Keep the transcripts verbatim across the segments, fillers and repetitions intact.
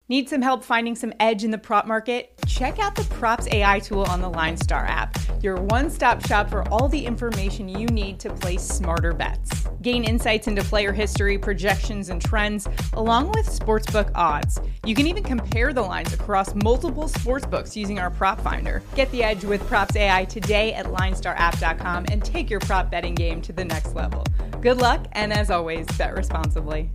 Need some help finding some edge in the prop market? Check out the Props A I tool on the LineStar app, your one-stop shop for all the information you need to place smarter bets. Gain insights into player history, projections, and trends, along with sportsbook odds. You can even compare the lines across multiple sportsbooks using our prop finder. Get the edge with Props A I today at line star app dot com and take your prop betting game to the next level. Good luck, and as always, bet responsibly.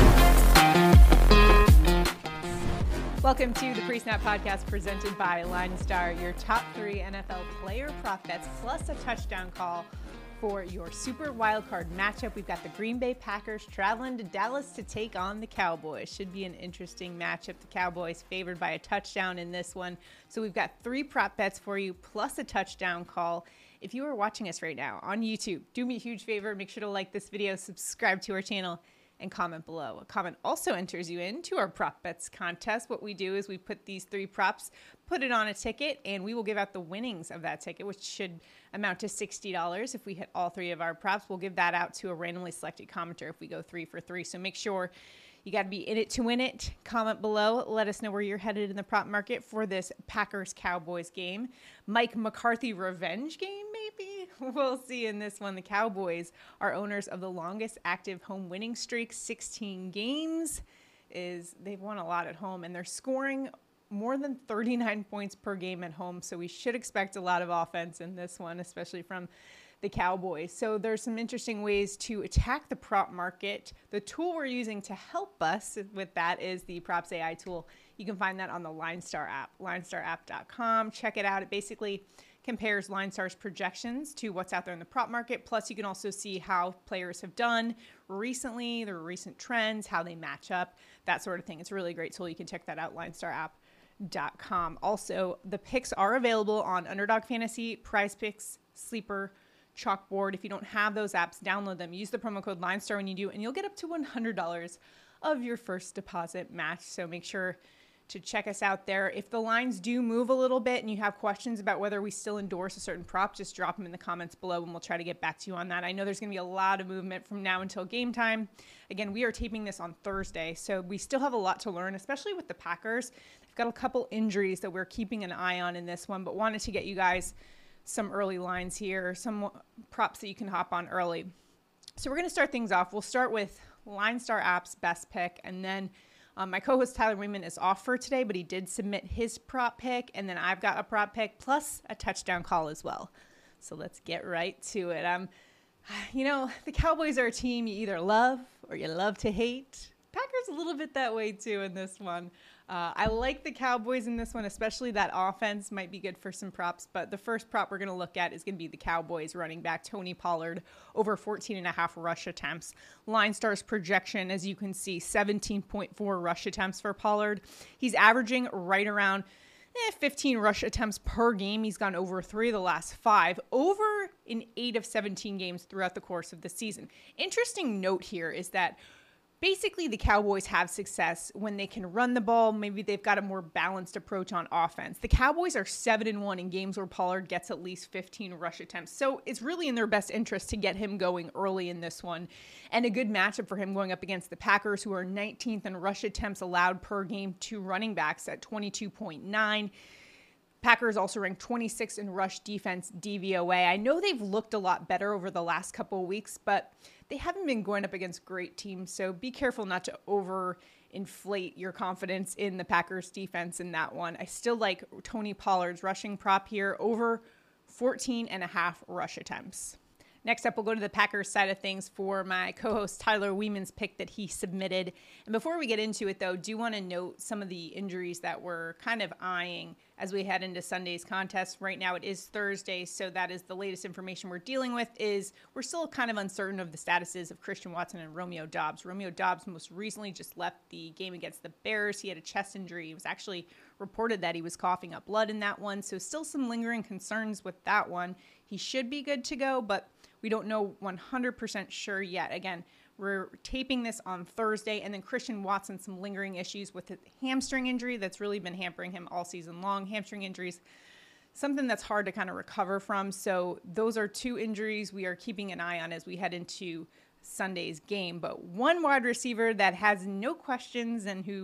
Welcome to the Pre-Snap Podcast presented by LineStar, your top three N F L player prop bets plus a touchdown call for your super wildcard matchup. We've got the Green Bay Packers traveling to Dallas to take on the Cowboys. Should be an interesting matchup. The Cowboys favored by a touchdown in this one. So we've got three prop bets for you plus a touchdown call. If you are watching us right now on YouTube, do me a huge favor. Make sure to like this video, subscribe to our channel, and comment below. A comment also enters you into our prop bets contest. What we do is we put these three props, put it on a ticket, and we will give out the winnings of that ticket, which should amount to sixty dollars. If we hit all three of our props, we'll give that out to a randomly selected commenter if we go three for three. So make sure you got to be in it to win it. Comment below. Let us know where you're headed in the prop market for this Packers-Cowboys game. Mike McCarthy revenge game, maybe? We'll see in this one. The Cowboys are owners of the longest active home winning streak, sixteen games. Is they've won a lot at home, and they're scoring more than thirty-nine points per game at home. So we should expect a lot of offense in this one, especially from the Cowboys. So there's some interesting ways to attack the prop market. The tool we're using to help us with that is the Props A I tool. You can find that on the LineStar app, line star app dot com. Check it out. It basically compares LineStar's projections to what's out there in the prop market. Plus, you can also see how players have done recently, their recent trends, how they match up, that sort of thing. It's a really great tool. You can check that out, line star app dot com. Also, the picks are available on Underdog Fantasy, Prize Picks, Sleeper, Chalkboard. If you don't have those apps, download them. Use the promo code LineStar when you do, and you'll get up to one hundred dollars of your first deposit match. So make sure to check us out there. If the lines do move a little bit and you have questions about whether we still endorse a certain prop, just drop them in the comments below and we'll try to get back to you on that. I know there's going to be a lot of movement from now until game time. Again, we are taping this on Thursday, so we still have a lot to learn, especially with the Packers. They've got a couple injuries that we're keeping an eye on in this one, but wanted to get you guys some early lines here, some props that you can hop on early. So we're going to start things off. We'll start with LineStar app's best pick, and then um, my co-host Tyler Weeman is off for today, but he did submit his prop pick, and then I've got a prop pick plus a touchdown call as well. So let's get right to it. Um, you know, the Cowboys are a team you either love or you love to hate. Packers a little bit that way too in this one. Uh, I like the Cowboys in this one, especially that offense might be good for some props. But the first prop we're going to look at is going to be the Cowboys running back Tony Pollard over fourteen and a half rush attempts. LineStar's projection, as you can see, seventeen point four rush attempts for Pollard. He's averaging right around eh, fifteen rush attempts per game. He's gone over three of the last five, over in eight of seventeen games throughout the course of the season. Interesting note here is that basically, the Cowboys have success when they can run the ball. Maybe they've got a more balanced approach on offense. The Cowboys are seven and one in games where Pollard gets at least fifteen rush attempts. So it's really in their best interest to get him going early in this one. And a good matchup for him going up against the Packers, who are nineteenth in rush attempts allowed per game to running backs at twenty-two point nine. Packers also ranked twenty-sixth in rush defense D V O A. I know they've looked a lot better over the last couple of weeks, but they haven't been going up against great teams, so be careful not to overinflate your confidence in the Packers defense in that one. I still like Tony Pollard's rushing prop here over fourteen and a half rush attempts. Next up, we'll go to the Packers side of things for my co-host Tyler Weeman's pick that he submitted. And before we get into it, though, do want to note some of the injuries that we're kind of eyeing as we head into Sunday's contest. Right now it is Thursday, so that is the latest information we're dealing with. Is we're still kind of uncertain of the statuses of Christian Watson and Romeo Doubs. Romeo Doubs most recently just left the game against the Bears. He had a chest injury. It was actually reported that he was coughing up blood in that one, so still some lingering concerns with that one. He should be good to go, but we don't know one hundred percent sure yet. Again, we're taping this on Thursday, and then Christian Watson, some lingering issues with a hamstring injury that's really been hampering him all season long. Hamstring injuries, something that's hard to kind of recover from. So those are two injuries we are keeping an eye on as we head into Sunday's game. But one wide receiver that has no questions and who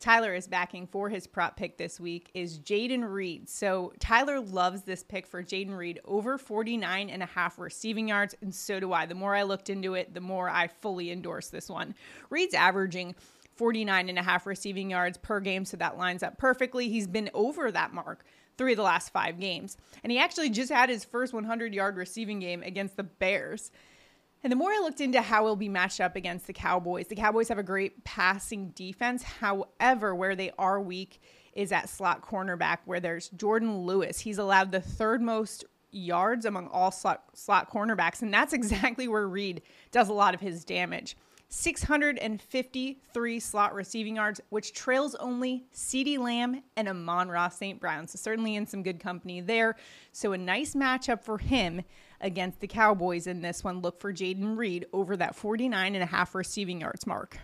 Tyler is backing for his prop pick this week is Jayden Reed. So Tyler loves this pick for Jayden Reed over forty-nine and a half receiving yards, and so do I. The more I looked into it, the more I fully endorse this one. Reed's averaging forty-nine and a half receiving yards per game, so that lines up perfectly. He's been over that mark three of the last five games, and he actually just had his first hundred-yard receiving game against the Bears. And the more I looked into how he'll be matched up against the Cowboys, the Cowboys have a great passing defense. However, where they are weak is at slot cornerback, where there's Jordan Lewis. He's allowed the third most yards among all slot, slot cornerbacks, and that's exactly where Reed does a lot of his damage. six hundred fifty-three slot receiving yards, which trails only CeeDee Lamb and Amon-Ra Saint Brown. So certainly in some good company there. So a nice matchup for him against the Cowboys in this one. Look for Jayden Reed over that forty-nine and a half receiving yards mark.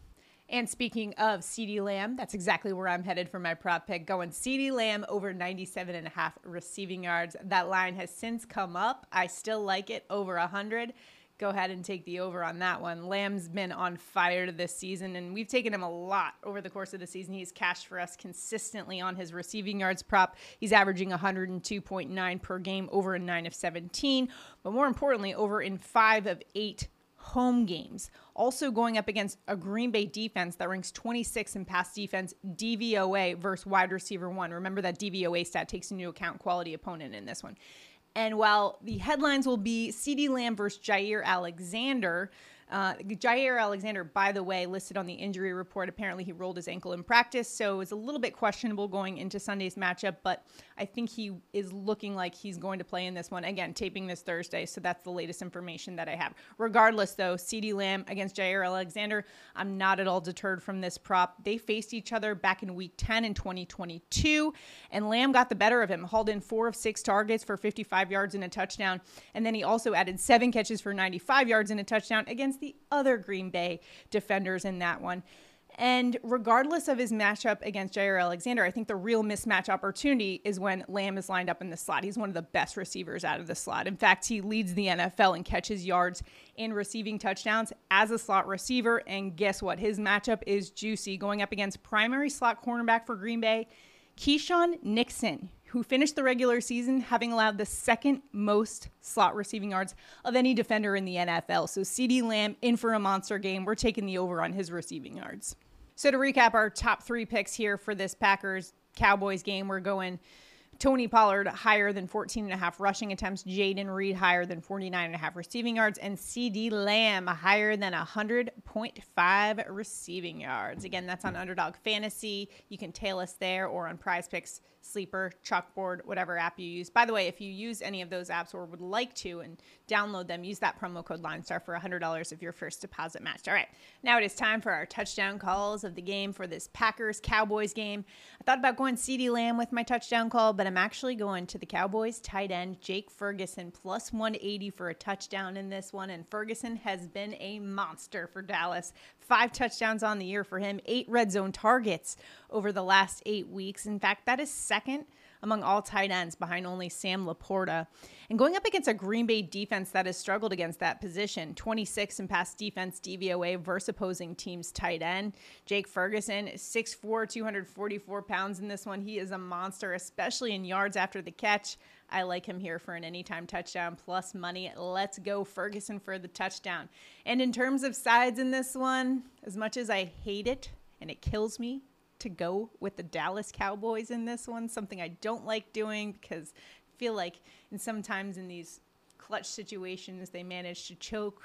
And speaking of CeeDee Lamb, that's exactly where I'm headed for my prop pick, going CeeDee Lamb over ninety-seven and a half receiving yards. That line has since come up. I still like it over one hundred. Go ahead and take the over on that one. Lamb's been on fire this season, and we've taken him a lot over the course of the season. He's cashed for us consistently on his receiving yards prop. He's averaging one hundred two point nine per game over in nine of seventeen, but more importantly, over in five of eight home games. Also going up against a Green Bay defense that ranks twenty-sixth in pass defense D V O A versus wide receiver one. Remember that D V O A stat takes into account quality opponent in this one. And while the headlines will be CeeDee Lamb versus Jaire Alexander, uh, Jaire Alexander, by the way, listed on the injury report. Apparently he rolled his ankle in practice, so it's a little bit questionable going into Sunday's matchup, but I think he is looking like he's going to play in this one. Again, taping this Thursday, so that's the latest information that I have. Regardless, though, CeeDee Lamb against Jaire Alexander, I'm not at all deterred from this prop. They faced each other back in week ten in twenty twenty-two, and Lamb got the better of him, hauled in four of six targets for fifty-five yards and a touchdown, and then he also added seven catches for ninety-five yards and a touchdown against the other Green Bay defenders in that one. And regardless of his matchup against Jaire Alexander, I think the real mismatch opportunity is when Lamb is lined up in the slot. He's one of the best receivers out of the slot. In fact, he leads the N F L in catches, yards, and receiving touchdowns as a slot receiver. And guess what? His matchup is juicy, going up against primary slot cornerback for Green Bay, Keyshawn Nixon, who finished the regular season having allowed the second most slot receiving yards of any defender in the N F L. So CeeDee Lamb in for a monster game. We're taking the over on his receiving yards. So to recap our top three picks here for this Packers-Cowboys game, we're going Tony Pollard higher than fourteen and a half rushing attempts, Jayden Reed higher than forty-nine and a half receiving yards, and CeeDee Lamb higher than one hundred point five receiving yards. Again, that's on Underdog Fantasy. You can tail us there or on Prize Picks, Sleeper, Chalkboard, whatever app you use. By the way, if you use any of those apps or would like to and download them, use that promo code LineStar for one hundred dollars if your first deposit matched. All right, now it is time for our touchdown calls of the game for this Packers-Cowboys game. I thought about going CeeDee Lamb with my touchdown call, but I'm actually going to the Cowboys tight end, Jake Ferguson, plus one eighty for a touchdown in this one. And Ferguson has been a monster for Dallas. Five touchdowns on the year for him, eight red zone targets over the last eight weeks. In fact, that is second among all tight ends behind only Sam Laporta. And going up against a Green Bay defense that has struggled against that position, twenty-six in pass defense D V O A versus opposing teams tight end. Jake Ferguson is six foot four, two hundred forty-four pounds in this one. He is a monster, especially in yards after the catch. I like him here for an anytime touchdown plus money. Let's go Ferguson for the touchdown. And in terms of sides in this one, as much as I hate it and it kills me to go with the Dallas Cowboys in this one, something I don't like doing because I feel like in sometimes in these clutch situations they manage to choke.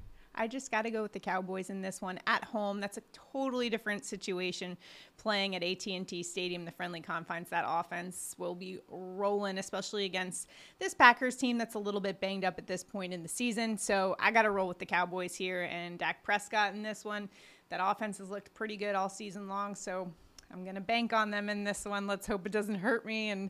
I just got to go with the Cowboys in this one at home. That's a totally different situation playing at A T and T Stadium, the friendly confines. That offense will be rolling, especially against this Packers team that's a little bit banged up at this point in the season. So I got to roll with the Cowboys here and Dak Prescott in this one. That offense has looked pretty good all season long, so I'm going to bank on them in this one. Let's hope it doesn't hurt me, and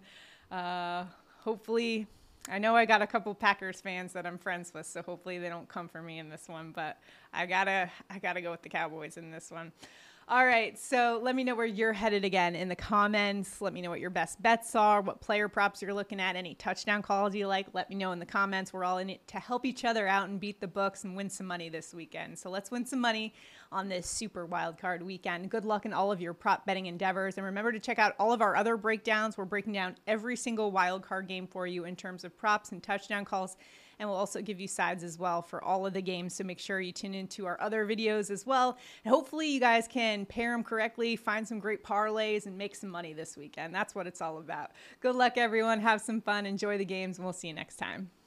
uh, hopefully – I know I got a couple Packers fans that I'm friends with, so hopefully they don't come for me in this one, but I gotta I gotta go with the Cowboys in this one. All right, so let me know where you're headed again in the comments. Let me know what your best bets are, what player props you're looking at, any touchdown calls you like. Let me know in the comments. We're all in it to help each other out and beat the books and win some money this weekend. So let's win some money. on this super wild card weekend. Good luck in all of your prop betting endeavors. And remember to check out all of our other breakdowns. We're breaking down every single wild card game for you in terms of props and touchdown calls. And we'll also give you sides as well for all of the games. So make sure you tune into our other videos as well. And hopefully you guys can pair them correctly, find some great parlays, and make some money this weekend. That's what it's all about. Good luck, everyone. Have some fun. Enjoy the games, and we'll see you next time.